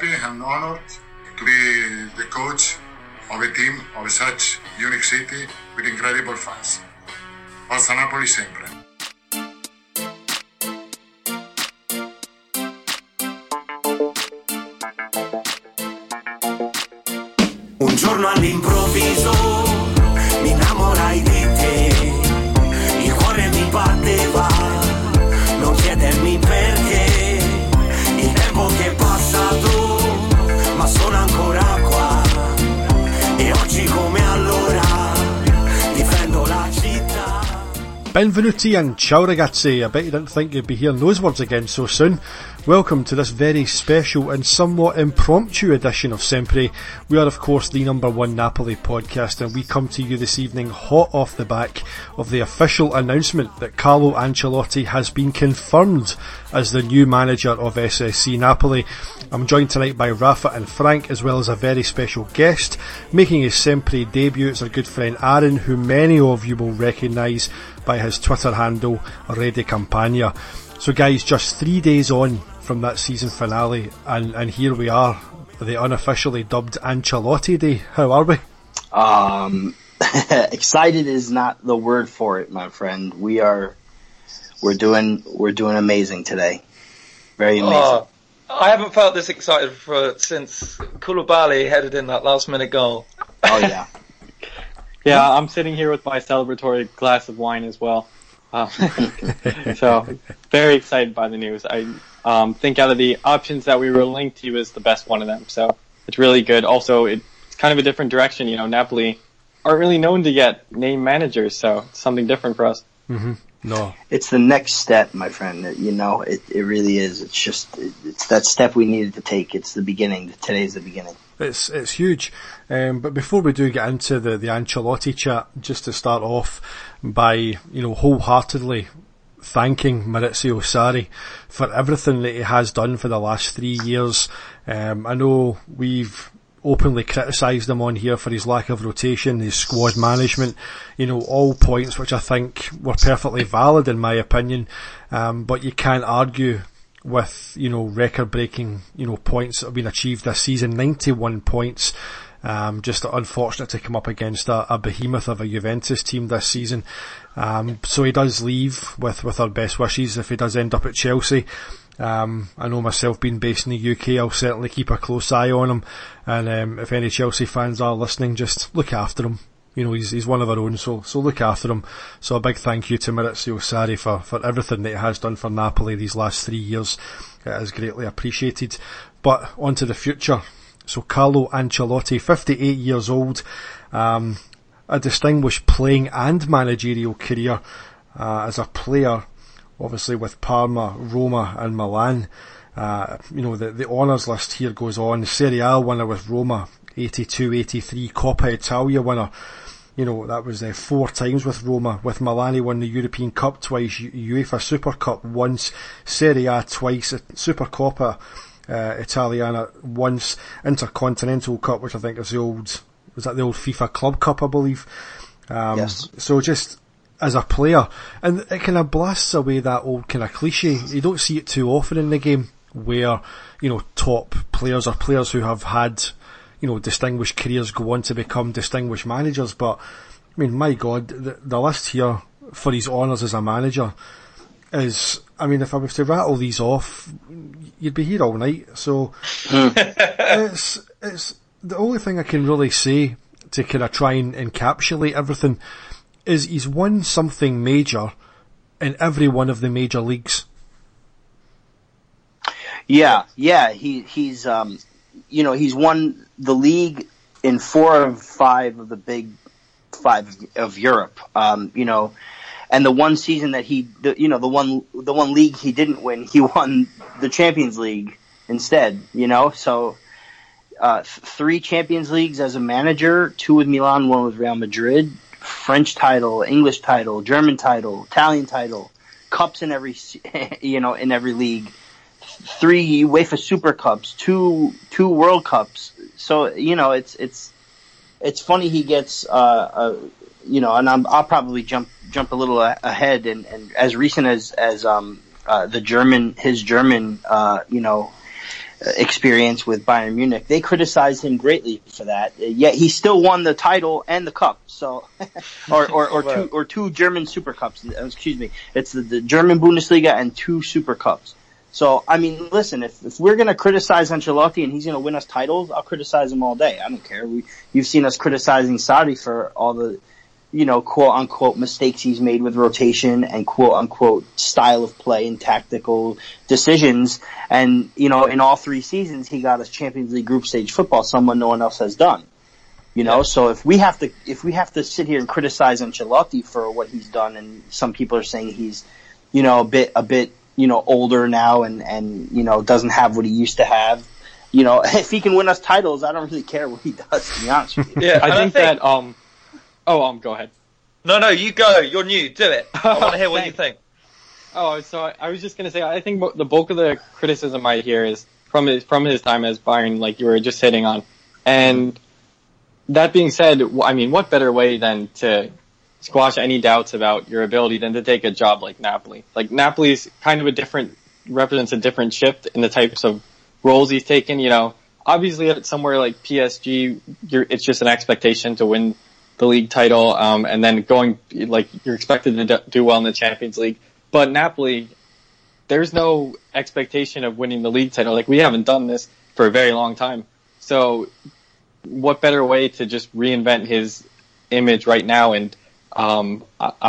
happy and honored to be the coach of a team of such unique city with incredible fans. Forza Napoli sempre. Un giorno all'improvviso mi innamorai di te, il cuore mi batteva, non chiedermi perché, il tempo che è passato, ma sono ancora qua, e oggi come allora difendo la città. Benvenuti and ciao ragazzi. I bet you didn't think you'd be hearing those words again so soon. Welcome to this very special and somewhat impromptu edition of Sempre. We are of course the number one Napoli podcast, and we come to you this evening hot off the back of the official announcement that Carlo Ancelotti has been confirmed as the new manager of SSC Napoli. I'm joined tonight by Rafa and Frank, as well as a very special guest. Making his Sempre debut, it's our good friend Aaron, who many of you will recognise by his Twitter handle, Rede Campagna. So guys, just 3 days on from that season finale, and here we are, the unofficially dubbed Ancelotti Day. How are we? Excited is not the word for it, my friend. We're doing amazing today. Very amazing. I haven't felt this excited since Koulibaly headed in that last minute goal. Oh yeah. Yeah, I'm sitting here with my celebratory glass of wine as well. So very excited by the news. I think out of the options that we were linked to is the best one of them. So it's really good. Also, it's kind of a different direction. You know, Napoli aren't really known to get named managers, so it's something different for us. Mm-hmm. No, it's the next step, my friend. You know, it really is. It's that step we needed to take. It's the beginning. Today's the beginning. It's huge. But before we do get into the Ancelotti chat, just to start off by, wholeheartedly thanking Maurizio Sarri for everything that he has done for the last 3 years. I know we've openly criticised him on here for his lack of rotation, his squad management, all points which I think were perfectly valid in my opinion. But you can't argue with, record-breaking, points that have been achieved this season, 91 points. Just unfortunate to come up against a behemoth of a Juventus team this season. So he does leave with our best wishes if he does end up at Chelsea. I know myself being based in the UK, I'll certainly keep a close eye on him. And if any Chelsea fans are listening, just look after him. He's one of our own, so look after him. So a big thank you to Maurizio Sarri for everything that he has done for Napoli these last 3 years. It is greatly appreciated. But on to the future. So Carlo Ancelotti, 58 years old, a distinguished playing and managerial career as a player, obviously with Parma, Roma and Milan. The honours list here goes on. Serie A winner with Roma, 82-83, Coppa Italia winner. That was 4 times with Roma. With Milan, he won the European Cup twice, UEFA Super Cup once, Serie A twice, Supercoppa Italiana once, Intercontinental Cup, which I think is the old FIFA Club Cup, I believe. Yes. So just as a player, and it kind of blasts away that old kind of cliche. You don't see it too often in the game where, top players or players who have had, distinguished careers go on to become distinguished managers. But, I mean, my God, the list here for his honours as a manager is, if I was to rattle these off, you'd be here all night. So, it's the only thing I can really say to kind of try and encapsulate everything is he's won something major in every one of the major leagues. Yeah, he's won the league in 4 of 5 of the big 5 of Europe. And the one season that the one league he didn't win, he won the Champions League instead. So 3 Champions Leagues as a manager, 2 with Milan, 1 with Real Madrid, French title, English title, German title, Italian title, cups in every in every league. 3 UEFA Super Cups, 2 World Cups. So it's funny he gets and I'll probably jump a little ahead and as recent as his German experience with Bayern Munich. They criticized him greatly for that. Yet he still won the title and the cup. So, or two German Super Cups. Excuse me. It's the German Bundesliga and 2 Super Cups. So, I mean, listen, if we're going to criticize Ancelotti and he's going to win us titles, I'll criticize him all day. I don't care. You've seen us criticizing Sarri for all the, quote unquote mistakes he's made with rotation and quote unquote style of play and tactical decisions. And, in all 3 seasons, he got us Champions League group stage football, someone no one else has done. So if we have to sit here and criticize Ancelotti for what he's done, and some people are saying he's, a bit, older now and, doesn't have what he used to have. If he can win us titles, I don't really care what he does, to be honest with you. Yeah, I think that, go ahead. No, you go. You're new. Do it. I want to hear what you think. So I was just going to say, I think the bulk of the criticism I hear is from his time as Bayern, like you were just hitting on. And that being said, I mean, what better way than to squash any doubts about your ability than to take a job like Napoli? Like Napoli's kind of represents a different shift in the types of roles he's taken. Obviously at somewhere like PSG, it's just an expectation to win the league title, and then you're expected to do well in the Champions League. But Napoli, there's no expectation of winning the league title. Like, we haven't done this for a very long time. So what better way to just reinvent his image right now? And I'm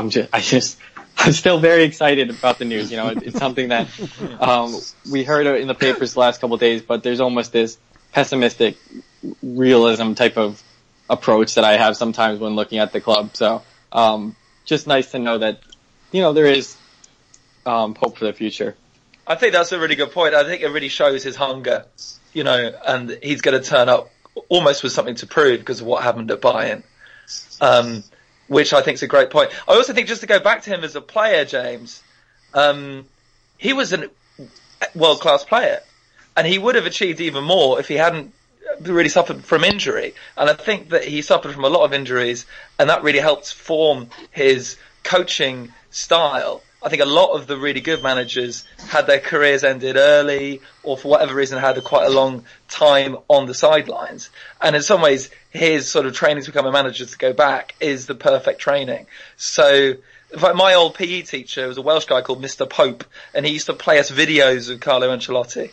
still very excited about the news. It's something that we heard in the papers the last couple of days, but there's almost this pessimistic realism type of approach that I have sometimes when looking at the club. So just nice to know that there is hope for the future. I think that's a really good point. I think it really shows his hunger, and he's going to turn up almost with something to prove because of what happened at Bayern, which I think is a great point. I also think, just to go back to him as a player, James, he was a world-class player, and he would have achieved even more if he hadn't really suffered from injury. And I think that he suffered from a lot of injuries, and that really helped form his coaching style. I think a lot of the really good managers had their careers ended early, or for whatever reason had quite a long time on the sidelines. And in some ways, his sort of training to become a manager to go back is the perfect training. So, in fact, my old PE teacher was a Welsh guy called Mr. Pope, and he used to play us videos of Carlo Ancelotti.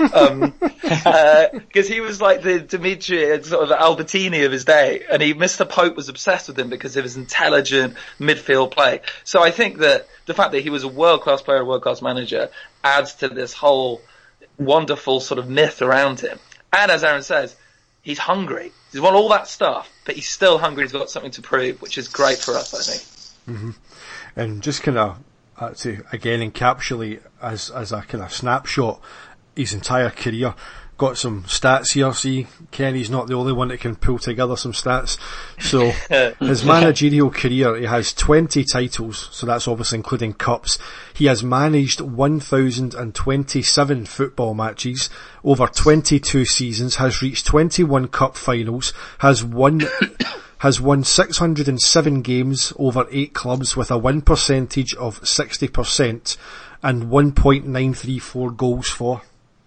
Because he was like the Dimitri, sort of the Albertini of his day, and Mr. Pope was obsessed with him because of his intelligent midfield play. So I think that the fact that he was a world-class player, a world-class manager, adds to this whole wonderful sort of myth around him. And as Aaron says, he's hungry. He's won all that stuff, but he's still hungry. He's got something to prove, which is great for us, I think. Mm-hmm. And just kind of to again encapsulate as a kind of snapshot his entire career. Got some stats here. See, Kenny's not the only one that can pull together some stats. So his managerial career, he has 20 titles, so that's obviously including cups. He has managed 1,027 football matches over 22 seasons, has reached 21 cup finals, has won 607 games over 8 clubs with a win percentage of 60% and 1.934 goals for.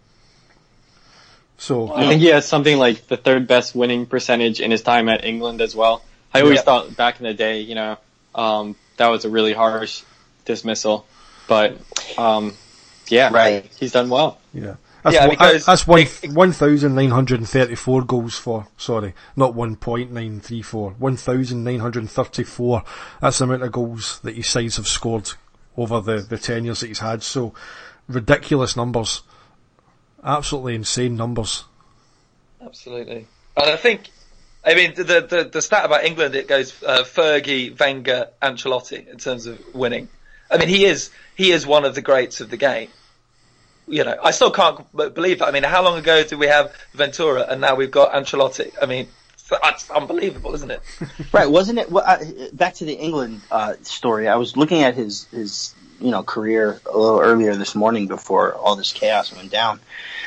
So I think he has something like the third best winning percentage in his time at England as well. I always thought back in the day, that was a really harsh dismissal, but he's done well. Yeah. That's 1,934 goals for, sorry, not 1.934, 1,934. That's the amount of goals that his sides have scored over the tenures that he's had. So, ridiculous numbers. Absolutely insane numbers. Absolutely. And I think, the stat about England, it goes Fergie, Wenger, Ancelotti in terms of winning. He is one of the greats of the game. I still can't believe that. How long ago did we have Ventura and now we've got Ancelotti? That's unbelievable, isn't it? Right, wasn't it? Back to the England story. I was looking at his career a little earlier this morning before all this chaos went down.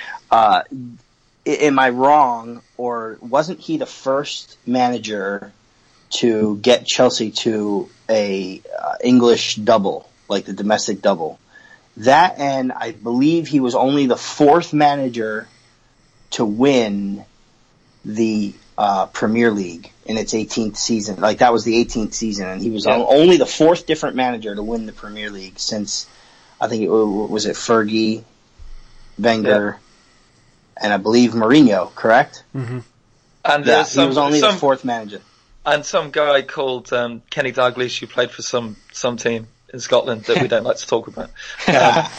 Am I wrong, or wasn't he the first manager to get Chelsea to a English double, like the domestic double? That, and I believe he was only the fourth manager to win the Premier League in its 18th season. Like, that was the 18th season, and he was only the fourth different manager to win the Premier League since, I think was it Fergie, Wenger, and I believe Mourinho, correct? Mm-hmm. And he was only the fourth manager. And some guy called Kenny Dalglish, who played for some team in Scotland that we don't like to talk about. But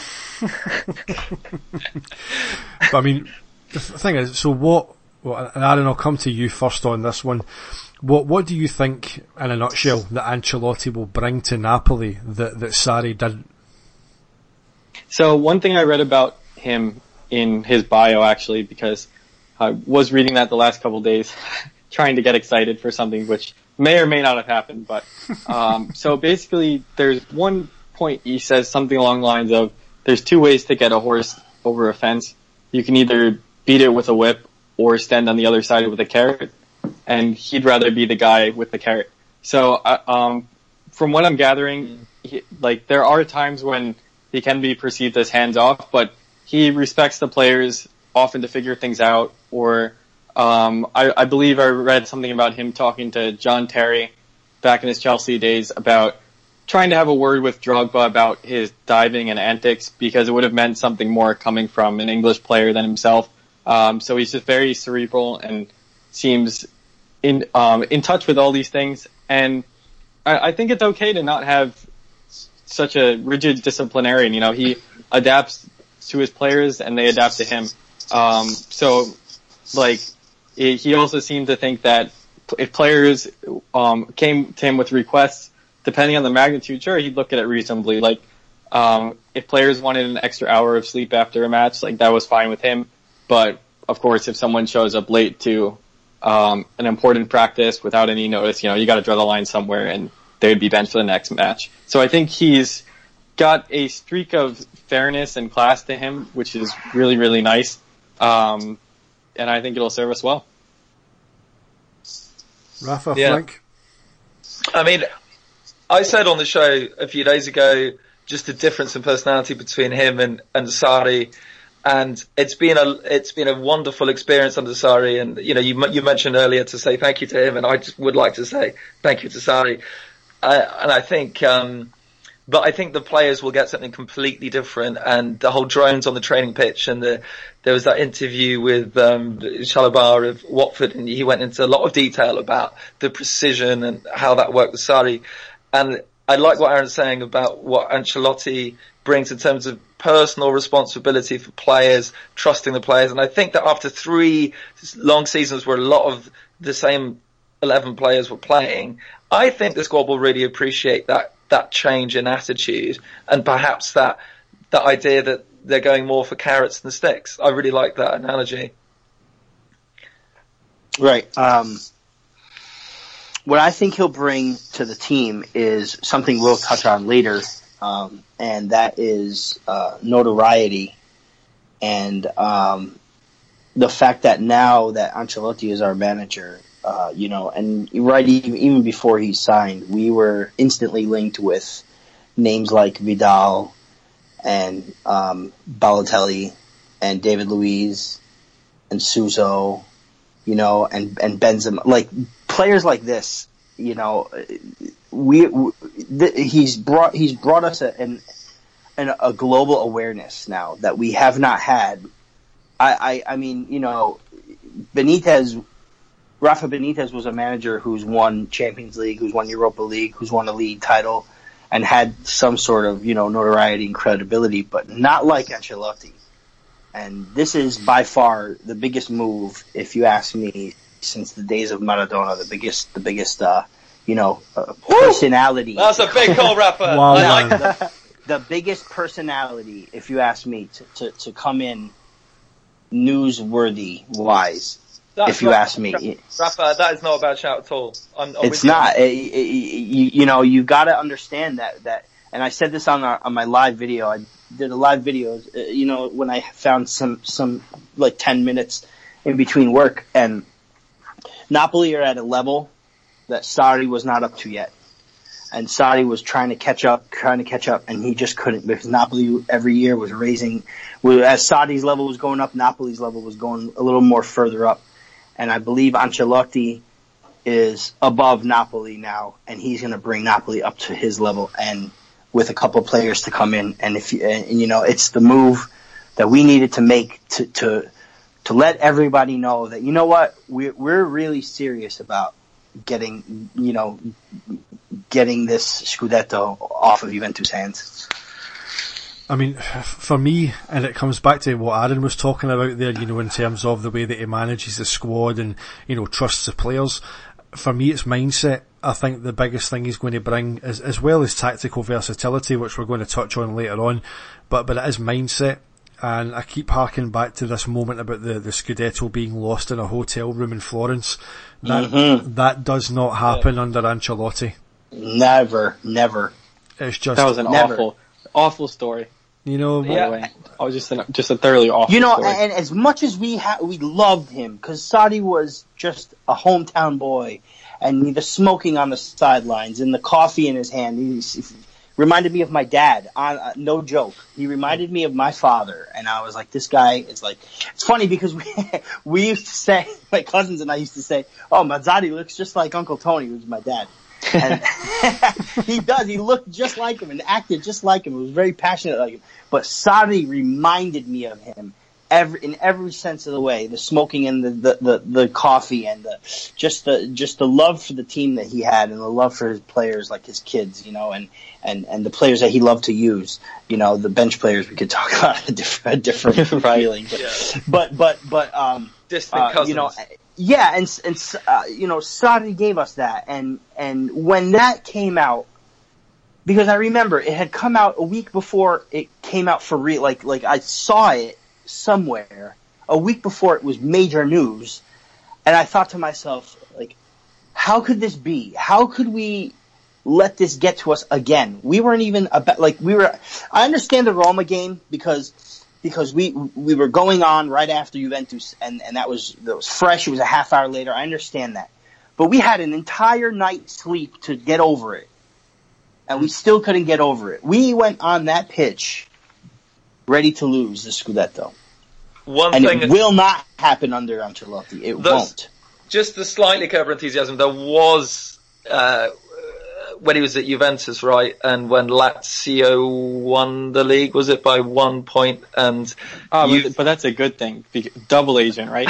I mean, the thing is, so well, and Aaron, I'll come to you first on this one. What do you think, in a nutshell, that Ancelotti will bring to Napoli that Sarri didn't? So one thing I read about him in his bio, actually, because I was reading that the last couple of days, trying to get excited for something which may or may not have happened. But so basically, there's one point he says something along the lines of, there's two ways to get a horse over a fence. You can either beat it with a whip or stand on the other side with a carrot. And he'd rather be the guy with the carrot. So from what I'm gathering, there are times when he can be perceived as hands off, but he respects the players often to figure things out. Or I believe I read something about him talking to John Terry back in his Chelsea days about trying to have a word with Drogba about his diving and antics, because it would have meant something more coming from an English player than himself. So he's just very cerebral and seems in touch with all these things. And I think it's okay to not have such a rigid disciplinarian. You know, he adapts to his players and they adapt to him. He also seemed to think that if players came to him with requests, depending on the magnitude, sure, he'd look at it reasonably. Like, if players wanted an extra hour of sleep after a match, like, that was fine with him. But of course, if someone shows up late to an important practice without any notice, you got to draw the line somewhere, and they would be benched for the next match. So I think he's got a streak of fairness and class to him, which is really, really nice. And I think it'll serve us well. Rafa, Frank? I mean, I said on the show a few days ago just the difference in personality between him and Sarri, and it's been a wonderful experience under Sarri. And you mentioned earlier to say thank you to him, and I just would like to say thank you to Sarri. And I think, but I think the players will get something completely different. And the whole drones on the training pitch, and there was that interview with Chalobah of Watford, and he went into a lot of detail about the precision and how that worked with Sarri. And I like what Aaron's saying about what Ancelotti brings in terms of personal responsibility for players, trusting the players. And I think that after 3 long seasons where a lot of the same 11 players were playing, I think the squad will really appreciate that change in attitude, and perhaps that idea that they're going more for carrots than sticks. I really like that analogy. Right. What I think he'll bring to the team is something we'll touch on later, and that is notoriety, and the fact that now that Ancelotti is our manager, and right even before he signed, we were instantly linked with names like Vidal and Balotelli and David Luiz and Suso, and Benzema, like players like this. He's brought us a global awareness now that we have not had. I mean, Rafa Benitez was a manager who's won Champions League, who's won Europa League, who's won a league title, and had some sort of, notoriety and credibility, but not like Ancelotti. And this is by far the biggest move, if you ask me, since the days of Maradona, the biggest personality. That's a big call, Rafa. Wow, I like that. The biggest personality, if you ask me, to come in newsworthy wise. If you ask me, Rafa, that is not a bad shout at all. It's not. You've got to understand that. And I said this on my live video. I did a live video. When I found some like 10 minutes in between work, and Napoli are at a level that Sarri was not up to yet. and Sarri was trying to catch up, and he just couldn't, because Napoli every year was raising. As Sarri's level was going up, Napoli's level was going a little more further up, and I believe Ancelotti is above Napoli now, and he's going to bring Napoli up to his level, and with a couple players to come in, and it's the move that we needed to make to let everybody know that, you know what, we're really serious about getting this Scudetto off of Juventus' hands. I mean, for me, and it comes back to what Aaron was talking about there, in terms of the way that he manages the squad and, trusts the players. For me, it's mindset. I think the biggest thing he's going to bring is, as well as tactical versatility, which we're going to touch on later on, but it is mindset. And I keep harking back to this moment about the Scudetto being lost in a hotel room in Florence. That does not happen under Ancelotti. Never. It's just that was an awful story. By the way, I was just a thoroughly awful story. And as much as we loved him, because Sarri was just a hometown boy, and the smoking on the sidelines and the coffee in his hand, he reminded me of my dad. No joke, he reminded me of my father, and I was like, this guy is like. It's funny because we used to say, my cousins and I used to say, "Oh, Mazzarri looks just like Uncle Tony," who's my dad. And he does. He looked just like him and acted just like him. He was very passionate like him. But Sarri reminded me of him in every sense of the way. The smoking and the coffee and just the love for the team that he had, and the love for his players, like his kids, and the players that he loved to use. The bench players, we could talk about a different feeling. But distant cousins. Yeah, and Sarri gave us that, and when that came out, because I remember it had come out a week before it came out for real. Like I saw it somewhere a week before it was major news, and I thought to myself, like, how could this be? How could we let this get to us again? We weren't even about I understand the Roma game because we were going on right after Juventus, and that was fresh. It was a half hour later. I understand that. But we had an entire night's sleep to get over it, and we still couldn't get over it. We went on that pitch ready to lose the Scudetto. It will not happen under Ancelotti. It won't. Just to slightly cover enthusiasm, there was when he was at Juventus, right, and when Lazio won the league, was it by 1 point? And but that's a good thing. Double agent, right?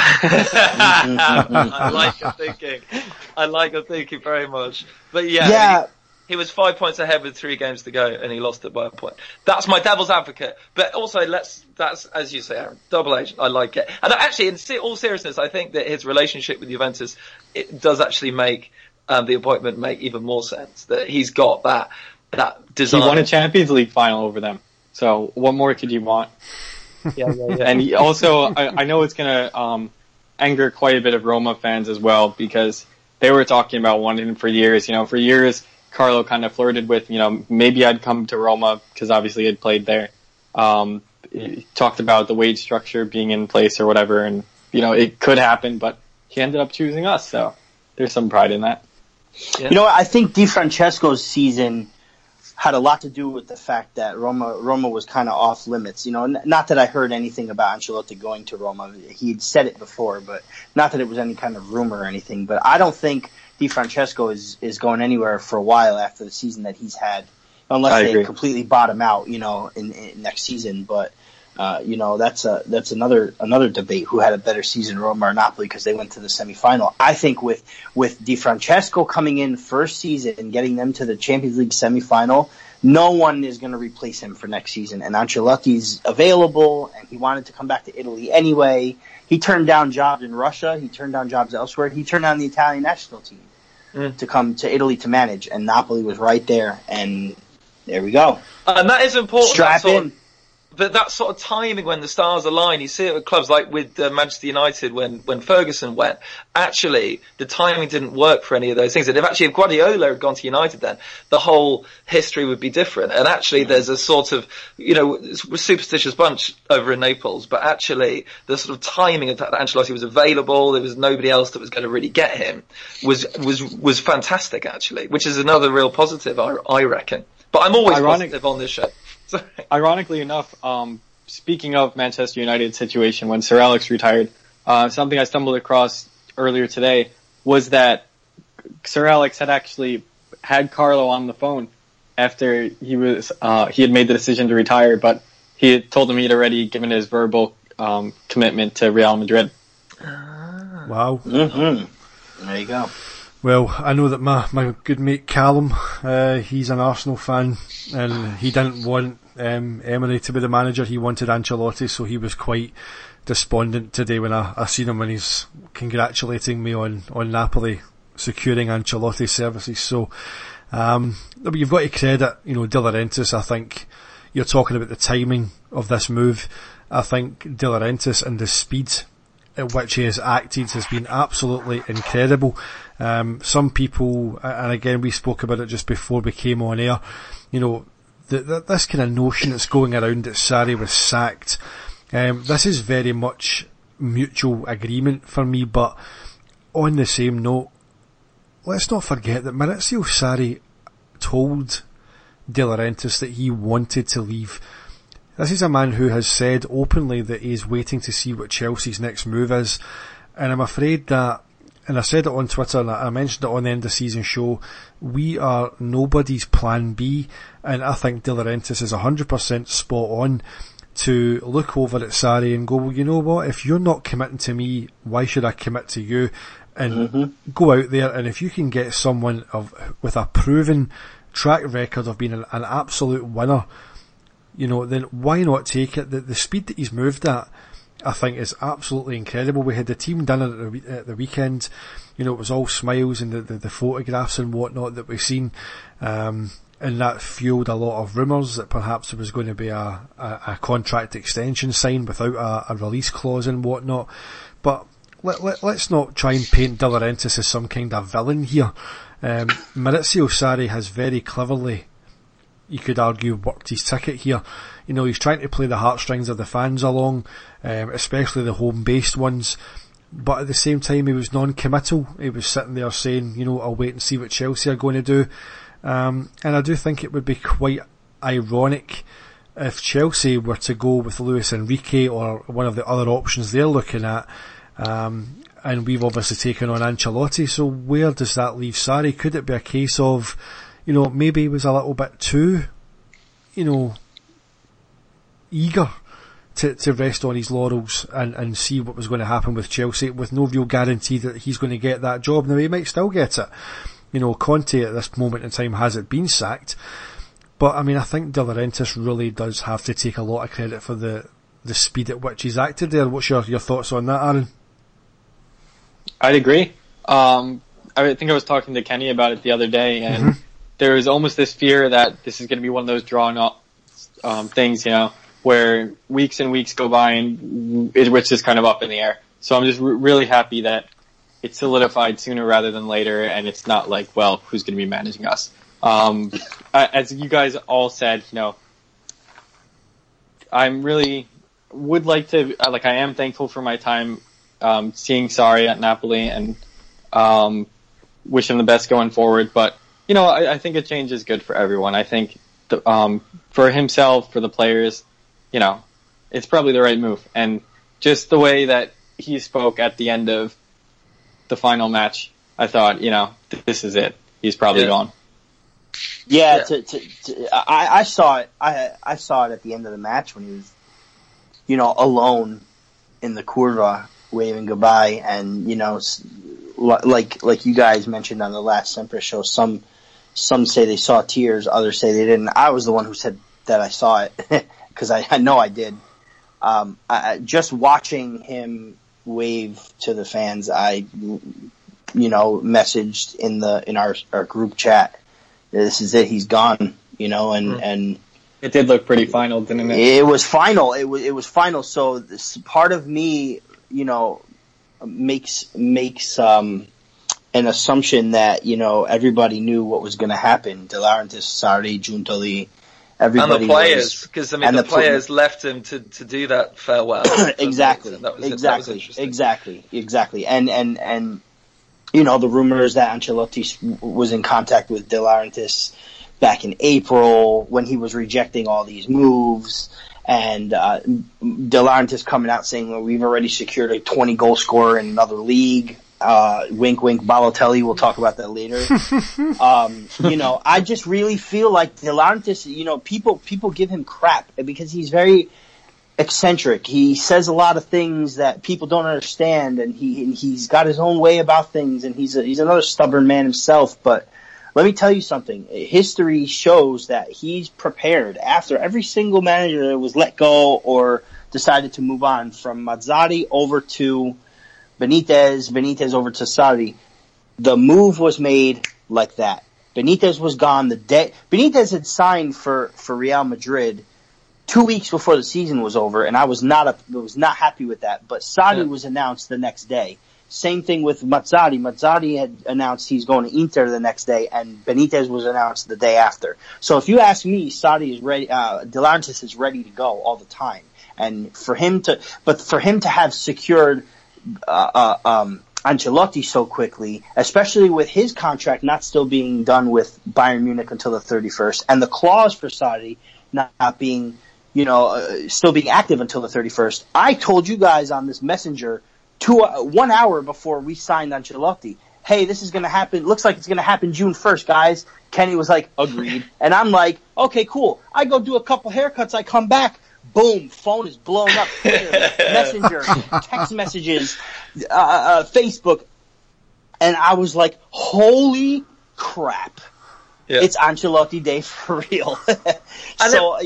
I like your thinking very much. But yeah. He was 5 points ahead with 3 games to go, and he lost it by 1 point. That's my devil's advocate. But also, that's, as you say, Aaron, double agent. I like it. And actually, in all seriousness, I think that his relationship with Juventus, it does actually make the appointment make even more sense. That he's got that design. He won a Champions League final over them. So what more could you want? Yeah. And also, I know it's going to anger quite a bit of Roma fans as well, because they were talking about wanting him for years. For years, Carlo kind of flirted with, maybe I'd come to Roma, because obviously he'd played there. He talked about the wage structure being in place or whatever, and, it could happen, but he ended up choosing us, so there's some pride in that. Yeah. I think Di Francesco's season had a lot to do with the fact that Roma was kind of off limits. Not that I heard anything about Ancelotti going to Roma. He'd said it before, but not that it was any kind of rumor or anything. But I don't think Di Francesco is going anywhere for a while after the season that he's had, unless they completely bottom out, in next season. But that's another debate: who had a better season, Roma or Napoli, because they went to the semifinal. I think with Di Francesco coming in first season and getting them to the Champions League semifinal, no one is going to replace him for next season. And Ancelotti's available, and he wanted to come back to Italy anyway. He turned down jobs in Russia. He turned down jobs elsewhere. He turned down the Italian national team to come to Italy to manage, and Napoli was right there. And there we go. And that is important. Strap in. that sort of timing when the stars align, you see it with clubs like with Manchester United when Ferguson went. Actually, the timing didn't work for any of those things. And if Guardiola had gone to United then, the whole history would be different. And actually there's a sort of, superstitious bunch over in Naples, but actually the sort of timing of that Ancelotti was available, there was nobody else that was going to really get him, was fantastic actually, which is another real positive, I reckon. But I'm always positive on this show. Sorry. Ironically enough, speaking of Manchester United's situation when Sir Alex retired, something I stumbled across earlier today was that Sir Alex had actually had Carlo on the phone after he had made the decision to retire, but he had told him he'd already given his verbal commitment to Real Madrid. Wow. Mm-hmm. There you go. Well, I know that my good mate Callum, he's an Arsenal fan, and he didn't want Emery to be the manager. He wanted Ancelotti, so he was quite despondent today when I seen him when he's congratulating me on Napoli securing Ancelotti's services. So, but you've got to credit, De Laurentiis. I think you're talking about the timing of this move. I think De Laurentiis and the speed at which he has acted has been absolutely incredible. Some people, and again we spoke about it just before we came on air, this kind of notion that's going around that Sarri was sacked, this is very much mutual agreement for me, but on the same note, let's not forget that Maurizio Sarri told De Laurentiis that he wanted to leave. This is a man who has said openly that he is waiting to see what Chelsea's next move is, and I'm afraid that, and I said it on Twitter and I mentioned it on the end of season show, we are nobody's plan B, and I think De Laurentiis is 100% spot on to look over at Sarri and go, well, you know what, if you're not committing to me, why should I commit to you? And go out there, and if you can get someone with a proven track record of being an absolute winner, then why not take it? The speed that he's moved at, I think, is absolutely incredible. We had the team dinner at the weekend. It was all smiles and the photographs and whatnot that we've seen. And that fueled a lot of rumours that perhaps there was going to be a contract extension signed without a release clause and whatnot. But let's not try and paint De Laurentiis as some kind of villain here. Maurizio Sarri has very cleverly, you could argue, worked his ticket here. He's trying to play the heartstrings of the fans along, especially the home-based ones. But at the same time, he was non-committal. He was sitting there saying, I'll wait and see what Chelsea are going to do. And I do think it would be quite ironic if Chelsea were to go with Luis Enrique or one of the other options they're looking at. And we've obviously taken on Ancelotti. So where does that leave Sarri? Could it be a case of, maybe he was a little bit too, eager to rest on his laurels and see what was going to happen with Chelsea, with no real guarantee that he's going to get that job. Now, he might still get it. Conte at this moment in time hasn't been sacked. But, I think De Laurentiis really does have to take a lot of credit for the speed at which he's acted there. What's your thoughts on that, Aaron? I'd agree. I think I was talking to Kenny about it the other day, and there was almost this fear that this is going to be one of those drawn up things, where weeks and weeks go by and it's just kind of up in the air. So I'm just really happy that it's solidified sooner rather than later, and it's not like, well, who's going to be managing us? As you guys all said, I'm really would like to, I am thankful for my time seeing Sarri at Napoli, and wish him the best going forward. But I think a change is good for everyone. I think for himself, for the players, it's probably the right move. And just the way that he spoke at the end of the final match, I thought, this is it. He's probably gone. Yeah, I saw it. I saw it at the end of the match when he was, alone in the curva, waving goodbye, and like you guys mentioned on the last Sempre show, some say they saw tears, others say they didn't. I was the one who said that I saw it because I know I did. Just watching him wave to the fans, I messaged in our group chat, this is it, he's gone, and It did look pretty final, didn't it? It was final. It was final. So this part of me, makes an assumption that everybody knew what was going to happen. De Laurentiis, Sarri, Giuntoli, everybody. And the players, because the players left him to do that farewell. Exactly. And the rumors that Ancelotti was in contact with De Laurentiis back in April when he was rejecting all these moves, and De Laurentiis coming out saying, well, we've already secured a 20-goal scorer in another league. Wink, wink, Balotelli. We'll talk about that later. I just really feel like De Laurentiis, people give him crap because he's very eccentric. He says a lot of things that people don't understand, and he's got his own way about things, and he's another stubborn man himself. But let me tell you something. History shows that he's prepared after every single manager was let go or decided to move on, from Mazzarri over to Benitez over to Sarri. The move was made like that. Benitez was gone the day Benitez had signed for Real Madrid 2 weeks before the season was over, and I was not happy with that. But Sarri was announced the next day. Same thing with Mazzarri. Mazzarri had announced he's going to Inter the next day, and Benitez was announced the day after. So if you ask me, Sarri is ready. De Laurentiis is ready to go all the time, and for him to have secured Ancelotti so quickly, especially with his contract not still being done with Bayern Munich until the 31st, and the clause for Sarri not being, still being active until the 31st. I told you guys on this messenger 1 hour before we signed Ancelotti, hey, this is going to happen. Looks like it's going to happen June 1st, guys. Kenny was like, agreed. And I'm like, okay, cool. I go do a couple haircuts. I come back. Boom, phone is blown up. Messenger, text messages, Facebook. And I was like, holy crap. Yeah. It's Ancelotti Day for real. So,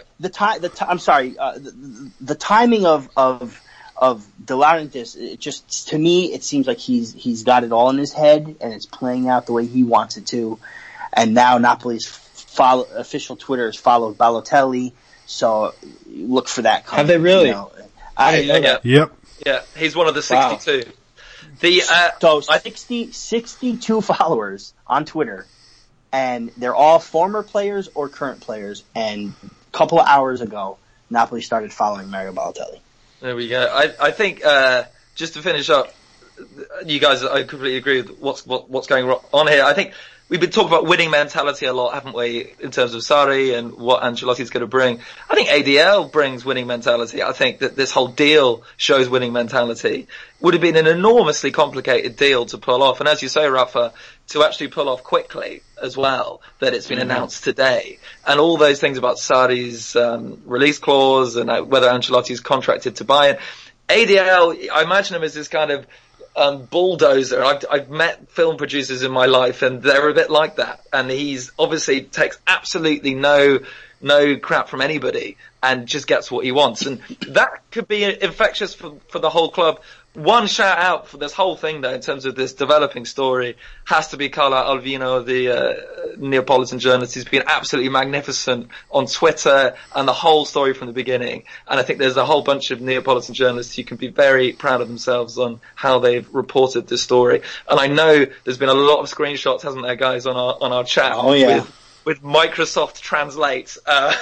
the timing of De Laurentiis, to me, it seems like he's got it all in his head and it's playing out the way he wants it to. And now Napoli's official Twitter has followed Balotelli. So look for that. Have they really? I didn't know that. Yep. Yeah, he's one of the 62. Wow. 62 followers on Twitter, and they're all former players or current players. And a couple of hours ago, Napoli started following Mario Balotelli. There we go. I think just to finish up, you guys, I completely agree with what's going on here. I think we've been talking about winning mentality a lot, haven't we, in terms of Sarri and what Ancelotti's going to bring. I think ADL brings winning mentality. I think that this whole deal shows winning mentality. Would have been an enormously complicated deal to pull off. And as you say, Rafa, to actually pull off quickly as well, that it's been announced today. And all those things about Sarri's release clause and whether Ancelotti's contracted to Bayern. ADL, I imagine him as this kind of bulldozer. I've met film producers in my life, and they're a bit like that. And he's obviously takes absolutely no crap from anybody and just gets what he wants. And that could be infectious for the whole club. One shout out for this whole thing, though, in terms of this developing story, has to be Carlo Alvino, the Neapolitan journalist. He's been absolutely magnificent on Twitter and the whole story from the beginning. And I think there's a whole bunch of Neapolitan journalists who can be very proud of themselves on how they've reported this story. And I know there's been a lot of screenshots, hasn't there, guys, on our chat? Oh, yeah. With Microsoft Translate. But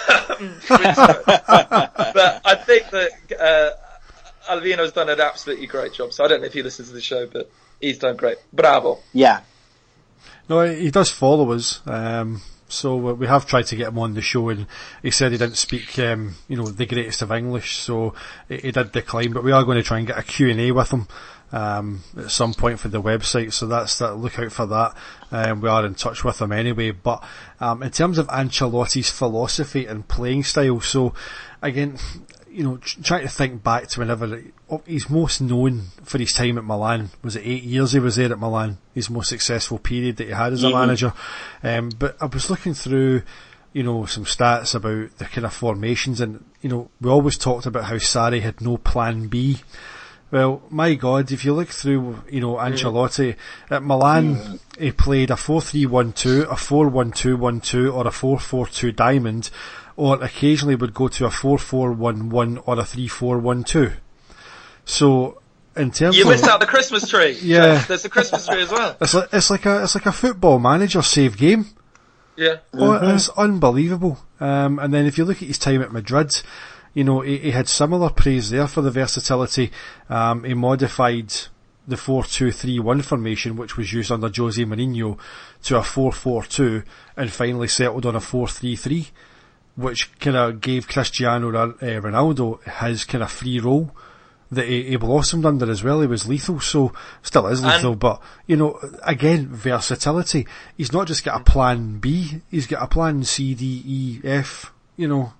I think that Alvino's done an absolutely great job. So I don't know if he listens to the show, but he's done great. Bravo. Yeah. No, he does follow us. So we have tried to get him on the show, and he said he didn't speak, the greatest of English, so he did decline. But we are going to try and get a Q&A with him at some point for the website, so look out for that. We are in touch with him anyway. But in terms of Ancelotti's philosophy and playing style, so again, trying to think back to whenever he's most known for his time at Milan. Was it 8 years he was there at Milan? His most successful period that he had as a manager. But I was looking through, some stats about the kind of formations, and, we always talked about how Sarri had no plan B. Well, my God, if you look through, Ancelotti, at Milan, he played a 4-3-1-2, a 4-1-2-1-2, or a 4-4-2 diamond, or occasionally would go to a 4-4-1-1 or a 3-4-1-2. So, in terms you of... missed out the Christmas tree. Yeah. There's the Christmas tree as well. It's like a Football Manager save game. Yeah. Oh, it's unbelievable. And then if you look at his time at Madrid, you know, he had similar praise there for the versatility. He modified the 4-2-3-1 formation, which was used under Jose Mourinho, to a 4-4-2, and finally settled on a 4-3-3, which kind of gave Cristiano Ronaldo his kind of free role that he blossomed under as well. He was lethal, so still is lethal, but, you know, again, versatility. He's not just got a plan B, he's got a plan C, D, E, F, you know.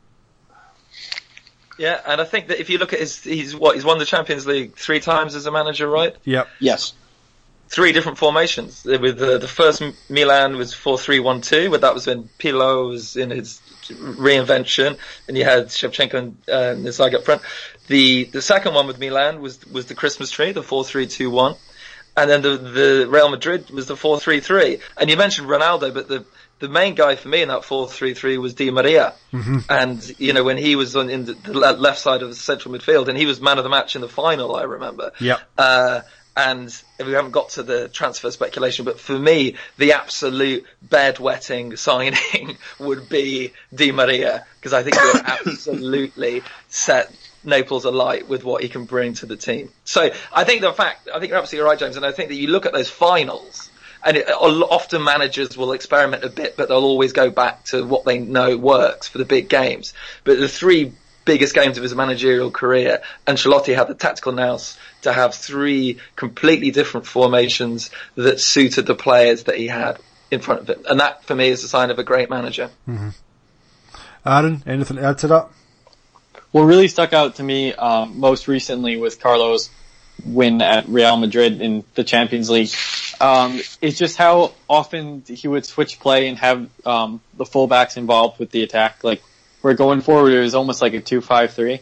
Yeah, and I think that if you look at he's won the Champions League 3 times as a manager, right? Yep. Yes. 3 different formations. With the first Milan was 4-3-1-2, but that was when Pirlo was in his reinvention, and you had Shevchenko and Inzaghi up front. The second one with Milan was the Christmas tree, the 4-3-2-1, and then the Real Madrid was the 4-3-3. And you mentioned Ronaldo, but the main guy for me in that 4-3-3 was Di Maria. Mm-hmm. And, you know, when he was in the left side of the central midfield, and he was man of the match in the final, I remember. Yep. And we haven't got to the transfer speculation, but for me, the absolute bedwetting signing would be Di Maria, because I think he would absolutely set Naples alight with what he can bring to the team. So I think you're absolutely right, James, and I think that you look at those finals, and often managers will experiment a bit, but they'll always go back to what they know works for the big games. But the 3 biggest games of his managerial career, Ancelotti had the tactical nous to have 3 completely different formations that suited the players that he had in front of him. And that, for me, is a sign of a great manager. Mm-hmm. Aaron, anything to add to that? What really stuck out to me most recently was Carlo's win at Real Madrid in the Champions League. It's just how often he would switch play and have the fullbacks involved with the attack. Like, we're going forward, it was almost like a 2-5-3.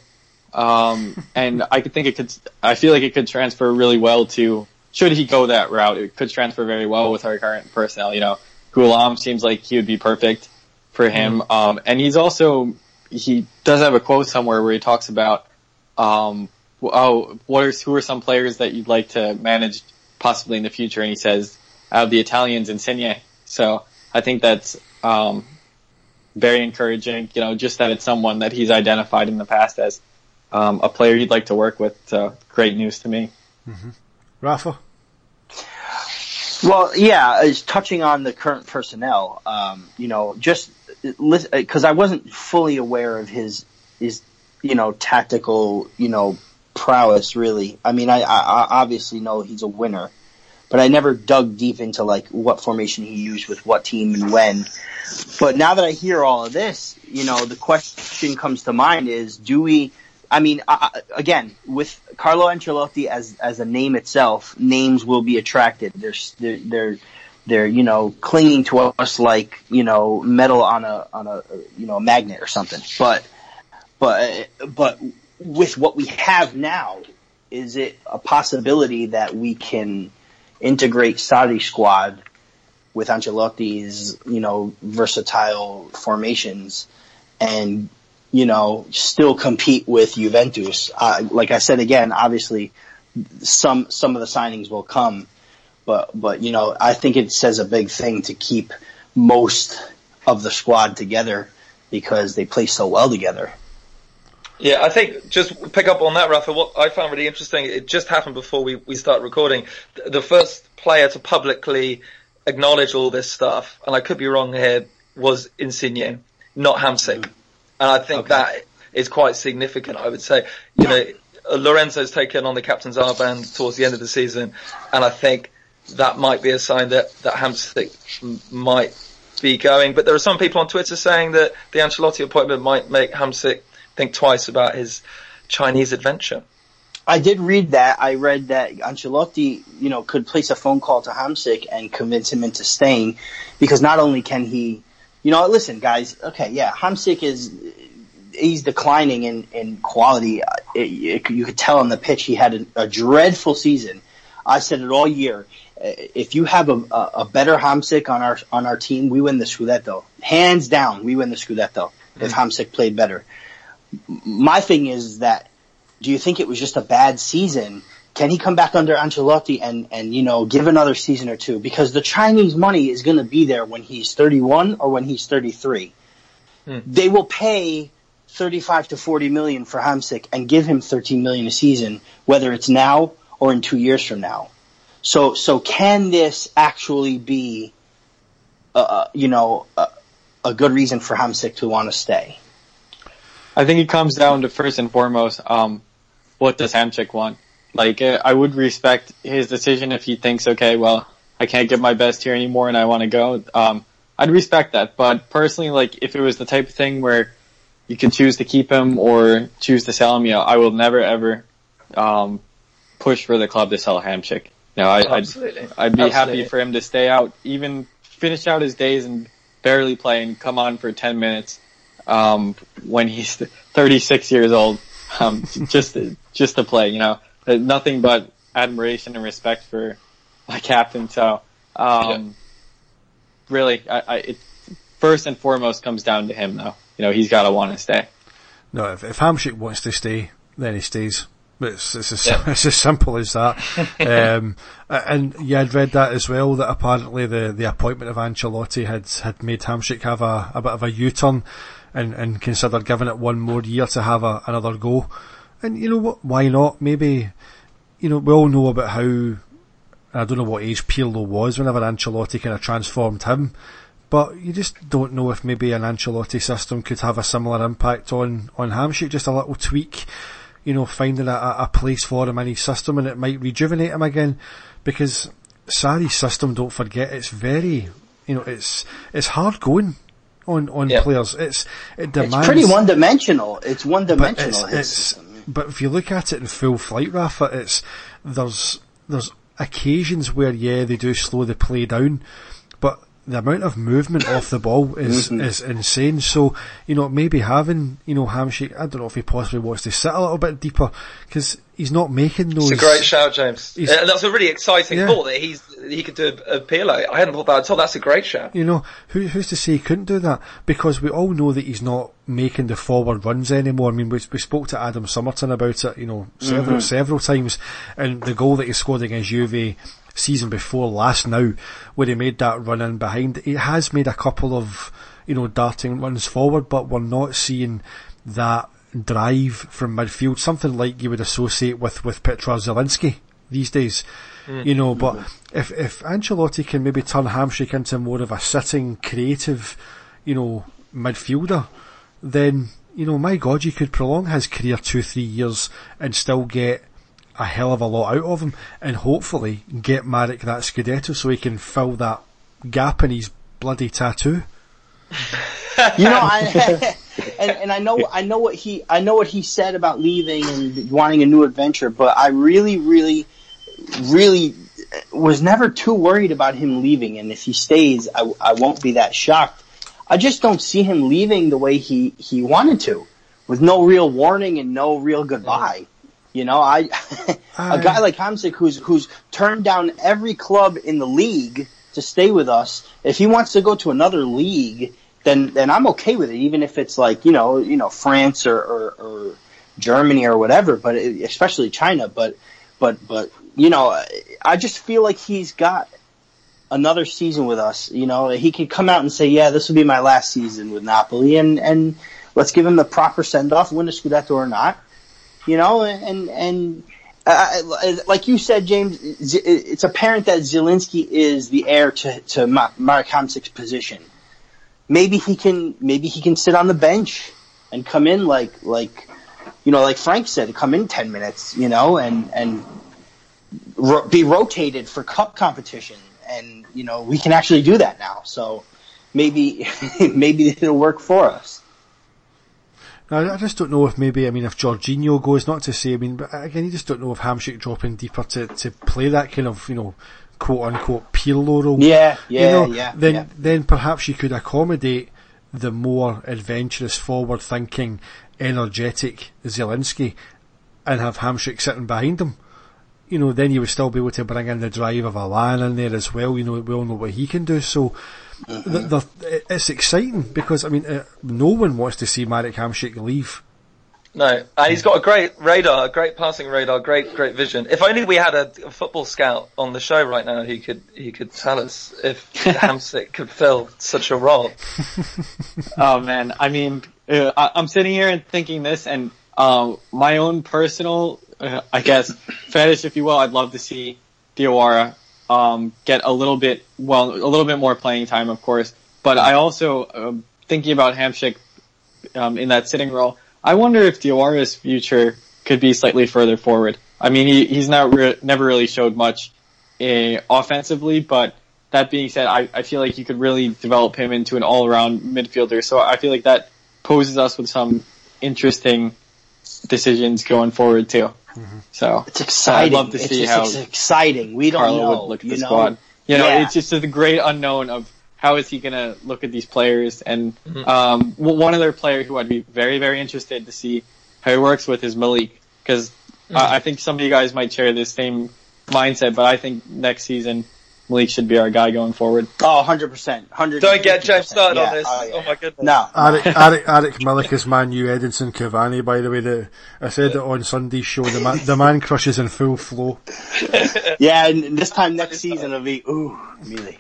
And I feel like it could transfer really well to, should he go that route, it could transfer very well with our current personnel. You know, Goulam seems like he would be perfect for him. And he does have a quote somewhere where he talks about, who are some players that you'd like to manage possibly in the future? And he says, out of the Italians, Insigne. So I think that's, very encouraging, you know, just that it's someone that he's identified in the past as a player he'd like to work with. So great news to me. Mm-hmm. Rafa? Well, yeah, is touching on the current personnel, you know, just because I wasn't fully aware of his, you know, tactical, you know, prowess, really. I mean, I obviously know he's a winner, but I never dug deep into, like, what formation he used with what team and when. But now that I hear all of this, you know, the question comes to mind is, again, with Carlo Ancelotti as a name itself, names will be attracted. They're you know, clinging to us like, you know, metal on a you know, magnet or something. But with what we have now, is it a possibility that we can integrate Sarri's squad with Ancelotti's, you know, versatile formations and, you know, still compete with Juventus? Like I said again, obviously some of the signings will come, but you know, I think it says a big thing to keep most of the squad together because they play so well together. Yeah, I think just pick up on that, Rafa. What I found really interesting, it just happened before we start recording. The first player to publicly acknowledge all this stuff, and I could be wrong here, was Insigne, not Hamsik. And I think that is quite significant, I would say. You know, Lorenzo's taken on the captain's armband towards the end of the season, and I think that might be a sign that Hamsik might be going. But there are some people on Twitter saying that the Ancelotti appointment might make Hamsik think twice about his Chinese adventure. I did read that. I read that Ancelotti, you know, could place a phone call to Hamsik and convince him into staying, because not only can he, you know, listen, guys, okay, yeah, Hamsik he's declining in quality. You could tell on the pitch he had a dreadful season. I said it all year. If you have a better Hamsik on our team, we win the Scudetto. Hands down, we win the Scudetto. if Hamsik played better. My thing is that, do you think it was just a bad season? Can he come back under Ancelotti and give another season or two? Because the Chinese money is going to be there when he's 31 or when he's 33. They will pay 35 to 40 million for Hamsik and give him 13 million a season, whether it's now or in 2 years from now. So can this actually be, a good reason for Hamsik to want to stay? I think it comes down to, first and foremost, what does Hamsik want? Like, I would respect his decision if he thinks, okay, well, I can't give my best here anymore and I want to go. I'd respect that. But personally, like, if it was the type of thing where you could choose to keep him or choose to sell him, I will never, ever push for the club to sell Hamsik. I'd be happy for him to stay out, even finish out his days and barely play and come on for 10 minutes when he's 36 years old, just to play, Nothing but admiration and respect for my captain. So, really, it first and foremost comes down to him, though. He's got to want to stay. No, if Hamsik wants to stay, then he stays. It's as simple as that. And I'd read that as well, that apparently the appointment of Ancelotti had made Hamsik have a bit of a U-turn and considered giving it one more year to have another go. And you know what? Why not? Maybe, we all know about how, I don't know what age Pirlo was whenever Ancelotti kind of transformed him, but you just don't know if maybe an Ancelotti system could have a similar impact on Hamsik, just a little tweak, finding a place for him in his system, and it might rejuvenate him again, because Sarri's system, don't forget, it's very, it's hard going on players. It demands. It's pretty one-dimensional. It's one-dimensional. But if you look at it in full flight, Rafa, there's occasions where they do slow the play down, but the amount of movement off the ball is insane. So, maybe having, Hamsik, I don't know if he possibly wants to sit a little bit deeper, because he's not making those. It's a great shout, James. That's a really exciting thought that he could do a Pirlo. I hadn't thought that at all. That's a great shout. Who's to say he couldn't do that? Because we all know that he's not making the forward runs anymore. I mean, we spoke to Adam Summerton about it, several times, and the goal that he scored against Juve season before last now, where he made that run in behind, he has made a couple of darting runs forward, but we're not seeing that drive from midfield, something like you would associate with Petr Zielinski these days. But if Ancelotti can maybe turn Hamsik into more of a sitting, creative, midfielder, then my God, you could prolong his career 2-3 years and still get a hell of a lot out of him, and hopefully get Marek that Scudetto so he can fill that gap in his bloody tattoo. I know what he said about leaving and wanting a new adventure, but I really, really, really was never too worried about him leaving, and if he stays, I won't be that shocked. I just don't see him leaving the way he wanted to, with no real warning and no real goodbye. A guy like Hamsik who's turned down every club in the league to stay with us. If he wants to go to another league, then I'm okay with it, even if it's like France or Germany or whatever. But especially China. But I just feel like he's got another season with us. He could come out and say, yeah, this will be my last season with Napoli, and let's give him the proper send off, win a Scudetto or not. Like you said, James, it's apparent that Zielinski is the heir to Marek Hamsik's position. Maybe he can sit on the bench and come in like Frank said, come in 10 minutes, and be rotated for cup competition. And, we can actually do that now. So maybe it'll work for us. I just don't know if if Jorginho goes, not to say, but again, you just don't know if Hamsik dropping deeper to play that kind of, quote unquote Pirlo role. Then perhaps you could accommodate the more adventurous, forward thinking, energetic Zielinski and have Hamsik sitting behind him. then you would still be able to bring in the drive of Allan in there as well. We all know what he can do. So it's exciting because, no one wants to see Marek Hamšík leave. No, and he's got a great radar, a great passing radar, great vision. If only we had a football scout on the show right now, he could tell us if Hamšík could fill such a role. Oh man, I'm sitting here and thinking this, and my own personal, I guess, fetish, if you will. I'd love to see Diawara get a little bit more playing time, of course. But I also thinking about Hamšík in that sitting role. I wonder if Diawara's future could be slightly further forward. He's never really showed much offensively, but that being said, I feel like you could really develop him into an all-around midfielder. So I feel like that poses us with some interesting decisions going forward too. Mm-hmm. So it's exciting. I'd love to see how it's exciting. We don't Carlo know. would look at the squad. It's just the great unknown of how is he going to look at these players. And one other player who I'd be very, very interested to see how he works with is Malik, because I think some of you guys might share this same mindset, but I think next season Malik should be our guy going forward. Oh, 100%. Don't get James started on this. Oh my goodness. No. Arik Milik is Man U Edinson Cavani, by the way. I said it on Sunday's show. The man crushes in full flow. Yeah, and this time next season it'll be Milik.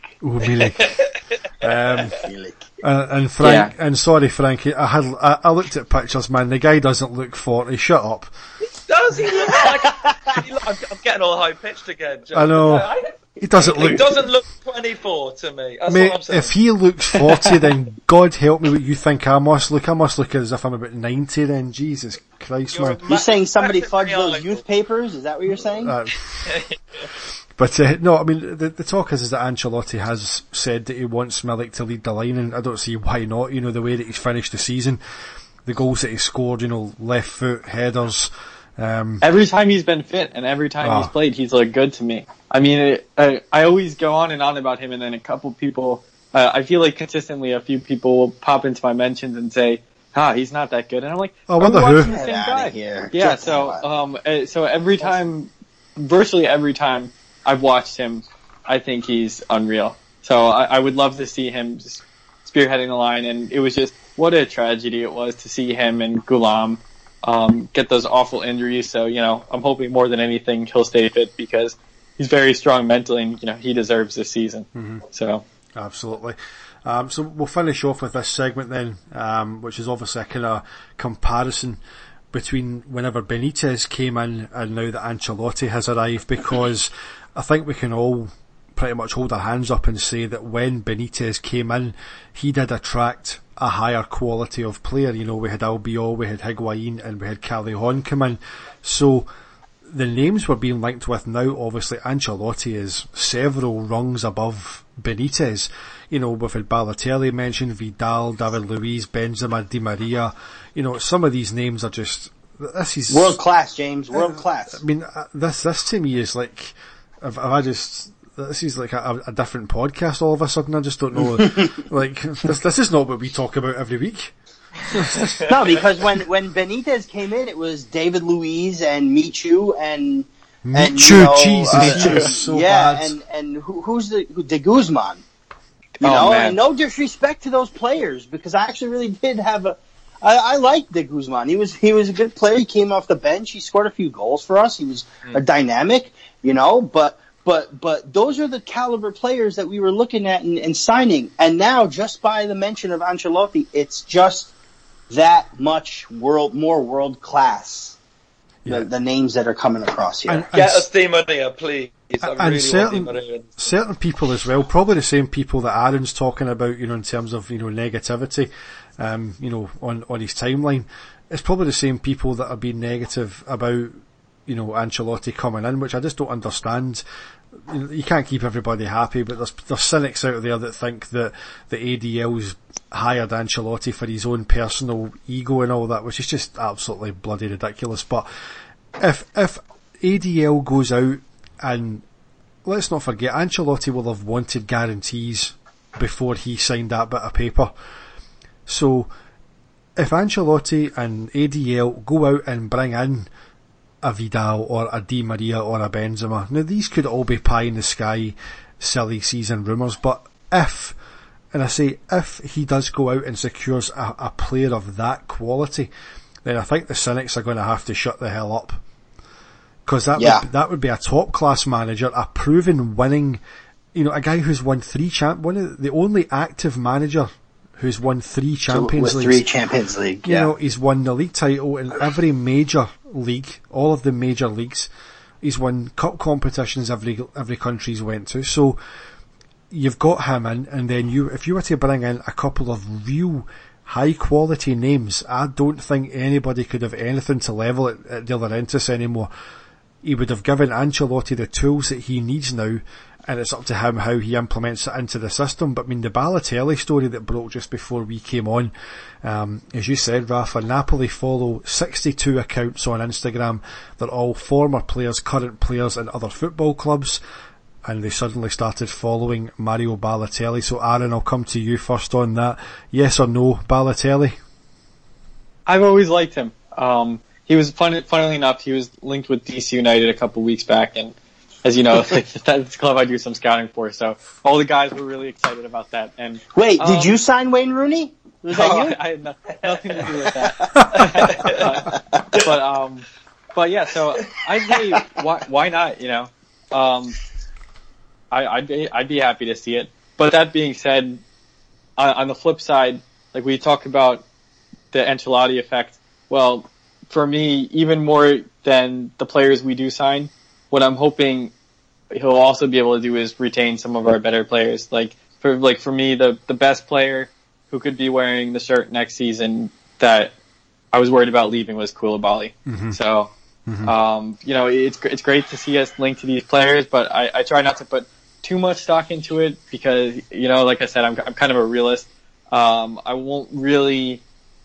Milik. And Frank, and sorry Frankie, I looked at pictures, man. The guy doesn't look 40. Shut up. Does he look like? I'm getting all high pitched again, Joe. I know. He doesn't look. He doesn't look 24 to me. That's mate, what I'm saying. if he looks 40, then God help me what you think I must look. I must look as if I'm about 90 then. Jesus Christ, man. You're saying somebody fudged those youth papers? Is that what you're saying? But no, the talk is that Ancelotti has said that he wants Milik to lead the line, and I don't see why not. The way that he's finished the season, the goals that he scored, left foot headers. Every time he's been fit and every time he's played, he's looked good to me. I always go on and on about him, and then a couple people, I feel like consistently a few people will pop into my mentions and say, he's not that good. And I'm like, oh, what the watching the same guy. Yeah, so every time, virtually every time I've watched him, I think he's unreal. So I would love to see him just spearheading the line, and it was just, what a tragedy it was to see him and Gulam get those awful injuries. So, I'm hoping more than anything he'll stay fit because he's very strong mentally and, he deserves this season. Mm-hmm. So. Absolutely. So we'll finish off with this segment then, which is obviously a kind of comparison between whenever Benitez came in and now that Ancelotti has arrived, because I think we can all pretty much hold our hands up and say that when Benitez came in, he did attract a higher quality of player. We had Albiol, we had Higuain, and we had Callejon come in. So the names we're being linked with now, obviously Ancelotti is several rungs above Benitez. We've had Balotelli mentioned, Vidal, David Luiz, Benzema, Di Maria. Some of these names are just, this is world class, James, world class. This to me is like, this is like a different podcast all of a sudden. I just don't know. Like, this is not what we talk about every week. No, because when Benitez came in, it was David Luiz and Michu and Jesus, so bad. And who's De Guzman? And no disrespect to those players, because I actually really did have I liked De Guzman. He was a good player. He came off the bench. He scored a few goals for us. He was a dynamic, but those are the caliber players that we were looking at and signing. And now, just by the mention of Ancelotti, it's just that much more world class. Yeah. The names that are coming across here. Get us Di Maria, please. And certain people as well, probably the same people that Aaron's talking about, in terms of, negativity, on his timeline. It's probably the same people that are being negative about, Ancelotti coming in, which I just don't understand. You can't keep everybody happy, but there's cynics out there that think that the ADL's hired Ancelotti for his own personal ego and all that, which is just absolutely bloody ridiculous. But if ADL goes out, and let's not forget, Ancelotti will have wanted guarantees before he signed that bit of paper. So if Ancelotti and ADL go out and bring in a Vidal or a Di Maria or a Benzema. Now these could all be pie in the sky, silly season rumours, but if he does go out and secures a player of that quality, then I think the cynics are going to have to shut the hell up. Because that would be a top class manager, a proven winning, a guy who's won the only active manager who's won 3 Champions Leagues. 3 Champions League, yeah. He's won the league title in every major league, all of the major leagues. He's won cup competitions every country's went to. So you've got him in, and then if you were to bring in a couple of real high quality names, I don't think anybody could have anything to level at De Laurentiis anymore. He would have given Ancelotti the tools that he needs now, and it's up to him how he implements it into the system. But I mean, the Balotelli story that broke just before we came on, as you said, Rafa, Napoli follow 62 accounts on Instagram. They're all former players, current players in other football clubs, and they suddenly started following Mario Balotelli. So Aaron, I'll come to you first on that. Yes or no, Balotelli? I've always liked him. He was, funnily enough, he was linked with DC United a couple weeks back, and as you know, that's the club I do some scouting for, so all the guys were really excited about that. And wait, did you sign Wayne Rooney? Was that you? I had nothing to do with that. But yeah, so I'd say, why not, I'd be happy to see it. But that being said, on the flip side, like we talk about the Ancelotti effect, well, for me, even more than the players we do sign, what I'm hoping he'll also be able to do is retain some of our better players. For me, the best player who could be wearing the shirt next season that I was worried about leaving was Koulibaly. Mm-hmm. So, it's great to see us linked to these players, but I try not to put too much stock into it because, like I said, I'm kind of a realist. I won't really,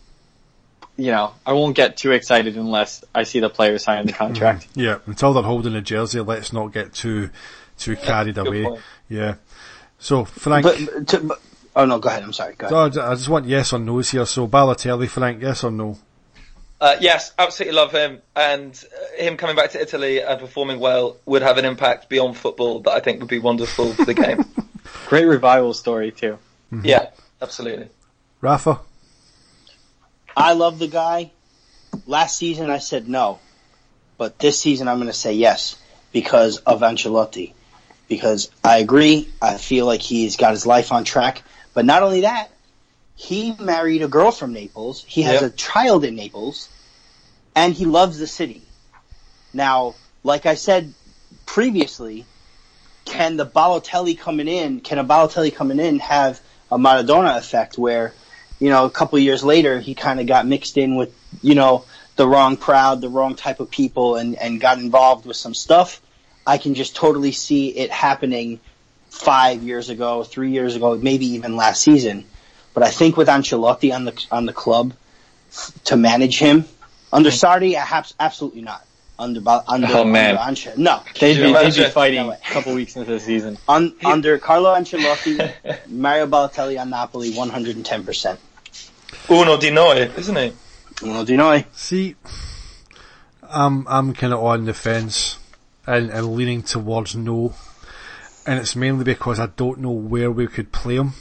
I won't get too excited unless I see the player sign the contract. Yeah, until they're holding a jersey, let's not get too carried away. Point. Yeah. So, Frank. Oh no, go ahead. I'm sorry. Go ahead. I just want yes or no's here. So, Balotelli, Frank, yes or no? Yes, absolutely love him, and him coming back to Italy and performing well would have an impact beyond football that I think would be wonderful for the game. Great revival story too. Mm-hmm. Yeah, absolutely. Rafa? I love the guy. Last season I said no, but this season I'm going to say yes because of Ancelotti. Because I agree, I feel like he's got his life on track. But not only that, he married a girl from Naples. He has a child in Naples, and he loves the city. Now, like I said previously, can a Balotelli coming in have a Maradona effect where, a couple of years later, he kind of got mixed in with, the wrong crowd, the wrong type of people, and got involved with some stuff? I can just totally see it happening 5 years ago, 3 years ago, maybe even last season. But I think with Ancelotti on the club to manage him under Sarri, absolutely not. Under Ancelotti, no, they'd be fighting a couple weeks into the season. Under Carlo Ancelotti, Mario Balotelli on Napoli, 110%. Uno di noi, isn't he? Uno di noi. See, I'm kind of on the fence and leaning towards no, and it's mainly because I don't know where we could play him.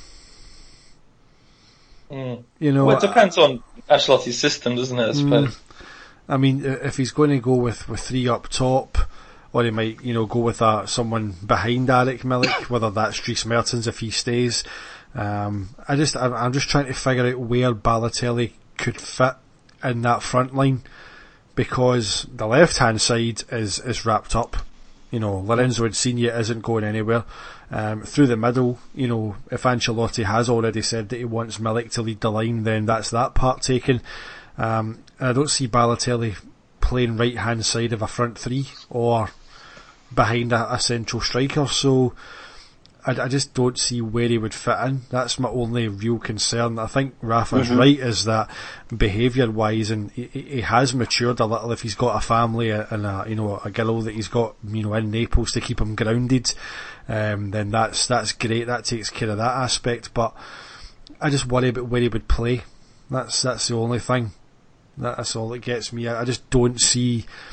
Well, it depends on Ancelotti's system, doesn't it, I suppose? I mean, if he's going to go with 3 up top, or he might, go with someone behind Eric Milik, whether that's Dries Mertens if he stays. I'm just trying to figure out where Balotelli could fit in that front line, because the left-hand side is wrapped up. Lorenzo Insigne isn't going anywhere. Through the middle, if Ancelotti has already said that he wants Milik to lead the line, then that's that part taken. And I don't see Balotelli playing right-hand side of a front 3 or behind a central striker, so I just don't see where he would fit in. That's my only real concern. I think Rafa's right, is that behaviour-wise, and he has matured a little. If he's got a family and a girl that he's got in Naples to keep him grounded, then that's great. That takes care of that aspect. But I just worry about where he would play. That's the only thing. That's all that gets me. I just don't see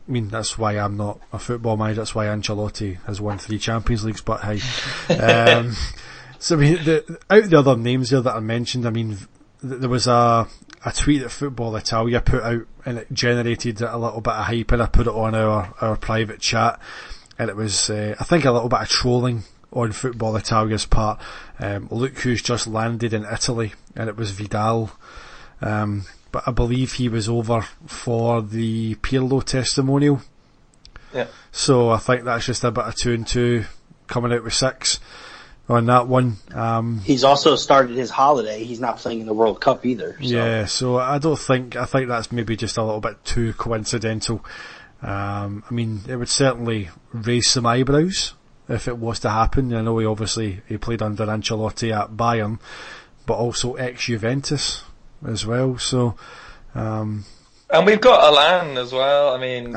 I mean, that's why I'm not a football manager. That's why Ancelotti has won 3 Champions Leagues. But hey, so I mean, out of the other names there that I mentioned, I mean, there was a tweet that Football Italia put out, and it generated a little bit of hype, and I put it on our private chat, and it was I think a little bit of trolling on Football Italia's part. Look who's just landed in Italy, and it was Vidal. But I believe he was over for the Pirlo testimonial. Yeah. So I think that's just a bit of 2 and 2 coming out with 6 on that one. He's also started his holiday. He's not playing in the World Cup either. So. Yeah, so I think that's maybe just a little bit too coincidental. I mean, it would certainly raise some eyebrows if it was to happen. I know he played under Ancelotti at Bayern, but also ex-Juventus as well. So, and we've got Alan as well. I mean,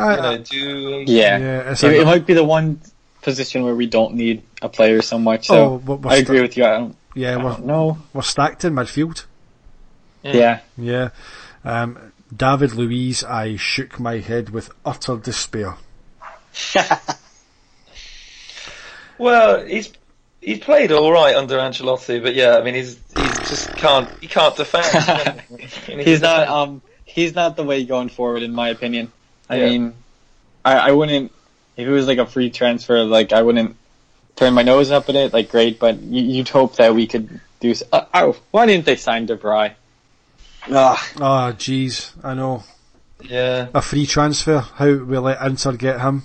it might be the one position where we don't need a player so much. So I agree with you. I don't know. We're stacked in midfield. Yeah. David Luiz, I shook my head with utter despair. Well, he's played all right under Ancelotti, but yeah, I mean, he can't defend. He's not the way going forward, in my opinion. I mean, I wouldn't, if it was like a free transfer, like I wouldn't turn my nose up at it, like great, but you'd hope that we could do. Why didn't they sign De Vrij? Oh, jeez, I know. Yeah. A free transfer. How will let Inter get him?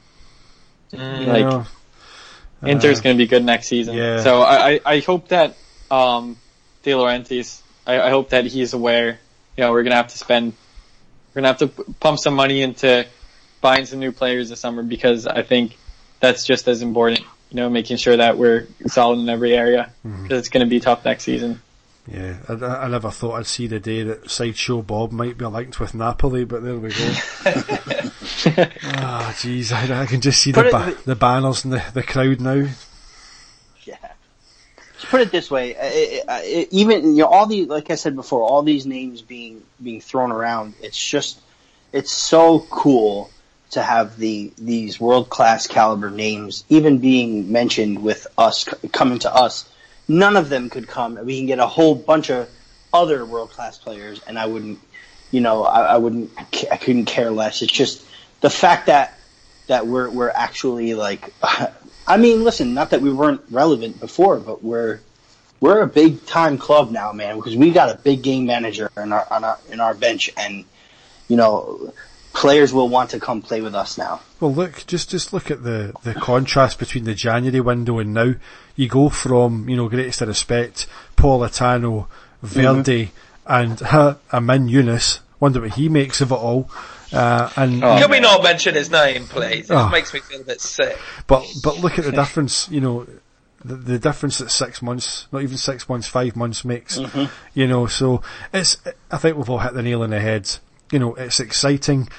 Inter's going to be good next season. Yeah. So I hope that De Laurentiis, I hope that he's aware. We're going to have to pump some money into buying some new players this summer, because I think that's just as important. Making sure that we're solid in every area, because it's going to be tough next season. Yeah, I never thought I'd see the day that Sideshow Bob might be linked with Napoli, but there we go. Jeez, I can just see the banners and the crowd now. Yeah. To put it this way, even all these, like I said before, all these names being thrown around, it's so cool to have these world-class caliber names even being mentioned with us coming to us. None of them could come. We can get a whole bunch of other world-class players, and I couldn't care less. It's just the fact that we're actually like, I mean, listen, not that we weren't relevant before, but we're a big time club now, man, because we got a big game manager in our bench, and players will want to come play with us now. Well, look, just look at the contrast between the January window and now. You go from, greatest of respect, Politano, Verdi, and Amin Younes. Wonder what he makes of it all. Can we not mention his name, please? It makes me feel a bit sick. But look at the difference, the difference that 6 months, not even 6 months, 5 months makes. So I think we've all hit the nail on the head. It's exciting.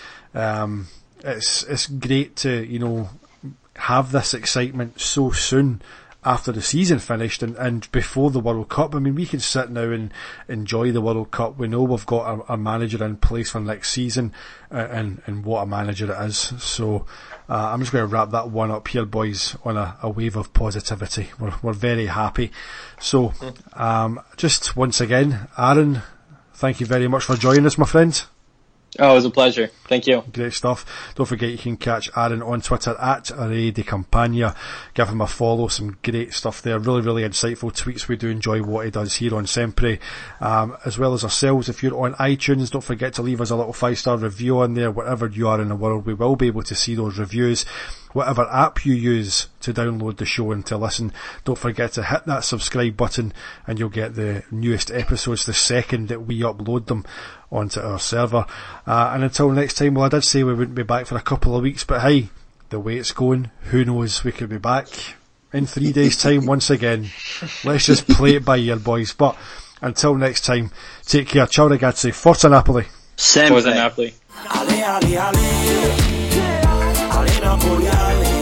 It's great to, have this excitement so soon after the season finished and before the World Cup. I mean, we can sit now and enjoy the World Cup. We know we've got our manager in place for next season, and what a manager it is. So, I'm just going to wrap that one up here, boys, on a wave of positivity. We're very happy. So, just once again, Aaron, thank you very much for joining us, my friend. Oh, it was a pleasure. Thank you. Great stuff. Don't forget you can catch Aaron on Twitter at Array de Campagna. Give him a follow. Some great stuff there. Really, really insightful tweets. We do enjoy what he does here on Sempre. As well as ourselves, if you're on iTunes, don't forget to leave us a little 5-star review on there. Wherever you are in the world, we will be able to see those reviews. Whatever app you use to download the show and to listen, don't forget to hit that subscribe button, and you'll get the newest episodes the second that we upload them onto our server. And until next time, well, I did say we wouldn't be back for a couple of weeks, but hey, the way it's going, who knows, we could be back in 3 days' time once again. Let's just play it by ear, boys. But until next time, take care. Ciao ragazzi. Forza Napoli. Forza Napoli. Ale Napoli, ale.